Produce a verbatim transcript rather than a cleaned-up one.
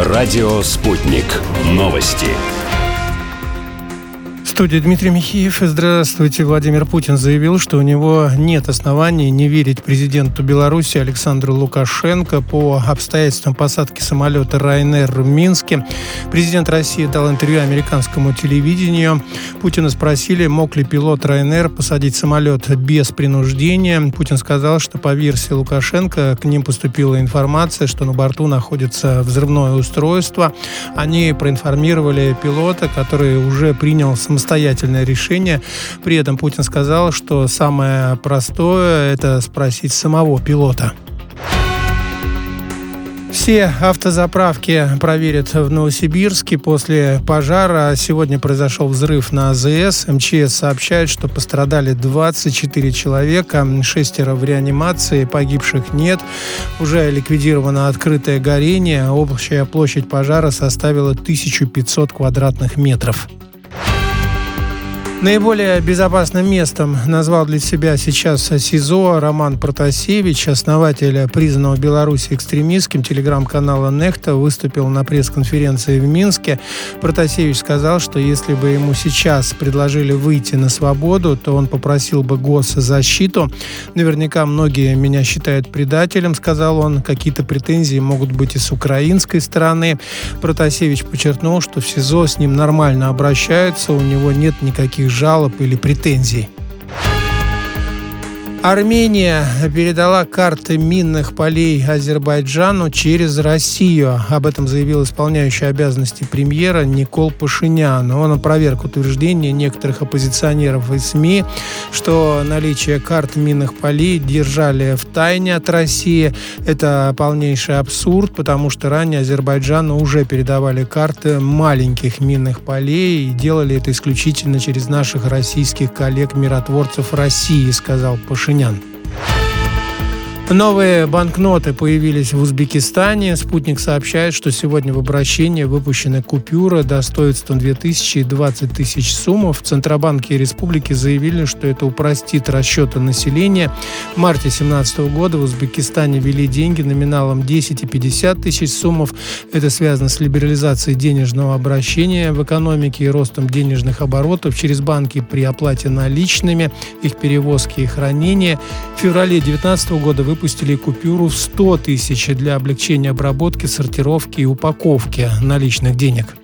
Радио «Спутник». Новости. В студии Дмитрий Михеев. Здравствуйте. Владимир Путин заявил, что у него нет оснований не верить президенту Беларуси Александру Лукашенко по обстоятельствам посадки самолета Ryanair в Минске. Президент России дал интервью американскому телевидению. Путина спросили, мог ли пилот Ryanair посадить самолет без принуждения. Путин сказал, что по версии Лукашенко к ним поступила информация, что на борту находится взрывное устройство. Они проинформировали пилота, который уже принял самостоятельно самостоятельное решение. При этом Путин сказал, что самое простое – это спросить самого пилота. Все автозаправки проверят в Новосибирске после пожара. Сегодня произошел взрыв на АЗС. МЧС сообщает, что пострадали двадцать четыре человека, шестеро в реанимации, погибших нет. Уже ликвидировано открытое горение. Общая площадь пожара составила тысячу пятьсот квадратных метров. Наиболее безопасным местом назвал для себя сейчас СИЗО Роман Протасевич, основатель признанного в Беларуси экстремистским телеграм-канала «Нехта», выступил на пресс-конференции в Минске. Протасевич сказал, что если бы ему сейчас предложили выйти на свободу, то он попросил бы госзащиту. «Наверняка многие меня считают предателем», — сказал он. «Какие-то претензии могут быть и с украинской стороны». Протасевич подчеркнул, что в СИЗО с ним нормально обращаются, у него нет никаких жалоб или претензий. Армения передала карты минных полей Азербайджану через Россию. Об этом заявил исполняющий обязанности премьера Никол Пашинян. Он опроверг утверждение некоторых оппозиционеров и СМИ, что наличие карт минных полей держали в тайне от России. Это полнейший абсурд, потому что ранее Азербайджану уже передавали карты маленьких минных полей и делали это исключительно через наших российских коллег-миротворцев России, сказал Пашинян. Новые банкноты появились в Узбекистане. «Спутник» сообщает, что сегодня в обращение выпущены купюры достоинством две тысячи и двадцать тысяч сомов. В Центробанке республики заявили, что это упростит расчеты населения. В марте две тысячи семнадцатого года в Узбекистане ввели деньги номиналом десять и пятьдесят тысяч сомов. Это связано с либерализацией денежного обращения в экономике и ростом денежных оборотов через банки при оплате наличными, их перевозки и хранения. В феврале две тысячи девятнадцатого года выпустили выпустили купюру в сто тысяч для облегчения обработки, сортировки и упаковки наличных денег.